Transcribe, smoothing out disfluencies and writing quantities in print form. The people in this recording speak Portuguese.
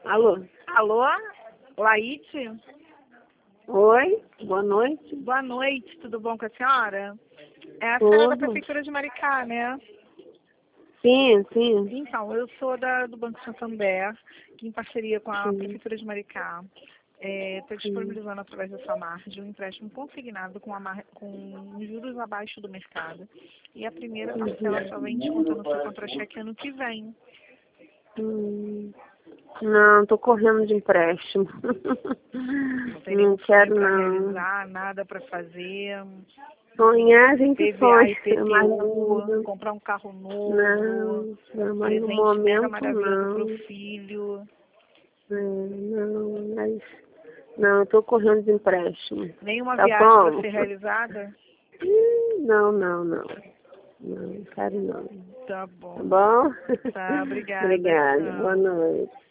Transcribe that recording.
Alô? Alô? Laíte? Oi, boa noite. Boa noite, tudo bom com a senhora? É a senhora da Tudo. Prefeitura de Maricá, né? Sim, sim. Então, eu sou do Banco Santander, que em parceria com a Sim. Prefeitura de Maricá, estou disponibilizando através da sua margem um empréstimo consignado com juros abaixo do mercado. E a primeira parcela só vem descontando seu contra-cheque ano que vem. Não, tô correndo de empréstimo. Não tem Não nenhum quero, sonho para não. realizar, nada para fazer. Sonhar a gente PVA sonha, e mas IPTU, comprar um carro novo, mas no presente mega momento maravilhoso para o não. filho. Não, mas não, eu tô correndo de empréstimo. Nenhuma Tá viagem para bom? ser realizada? Não, não, não. Não, quero não. Tá Tá bom. bom? Tá, obrigada. Obrigada. Boa Tchau. noite.